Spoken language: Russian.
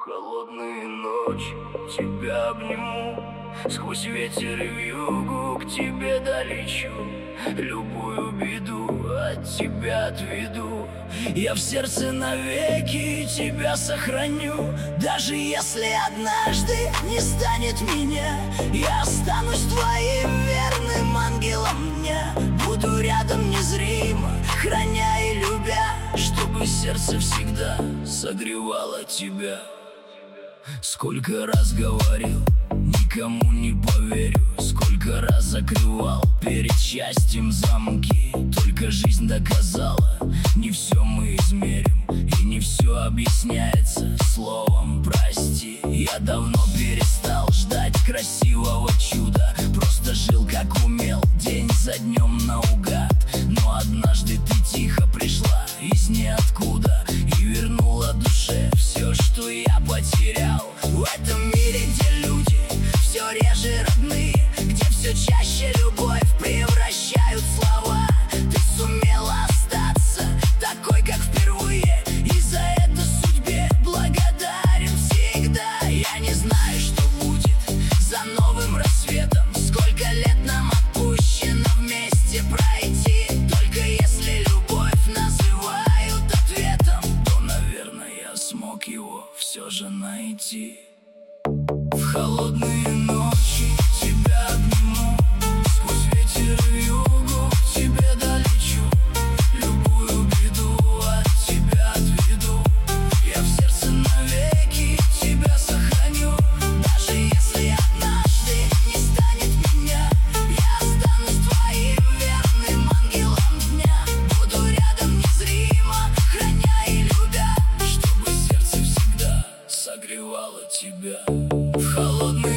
холодные ночи тебя обниму, сквозь ветер и вьюгу к тебе долечу. Любую беду от тебя отведу, я в сердце навеки тебя сохраню. Даже если однажды не станет меня, я останусь твоим верным ангелом дня. Буду рядом незримо, храня и любя, чтобы сердце всегда согревало тебя. Сколько раз говорил, никому не поверю, сколько раз закрывал перед счастьем замки. Только жизнь доказала, не все мы измерим, и не все объясняется словом прости. Я давно перестал ждать красивого чуда, просто жил как умел, день за днем наугад. Но однажды ты тихо пришла из ниоткуда и вернула душе все, что я потерял. В этом мире, где люди все реже родные, где все чаще любовь превращают слова, ты сумела остаться такой, как впервые, и за это судьбе благодарен всегда. Я не знаю, что будет за новым рассветом, сколько лет нам отпущено вместе пройти. Только если любовь называют ответом, то, наверное, я смог его все же найти. В холодные ночи тебя обниму, сквозь ветер и вьюгу к тебе долечу. Любую беду от тебя отведу, я в сердце навеки тебя сохраню. Даже если однажды не станет меня, я останусь твоим верным ангелом дня. Буду рядом незримо, храня и любя, чтобы сердце всегда согревало тебя. В холодные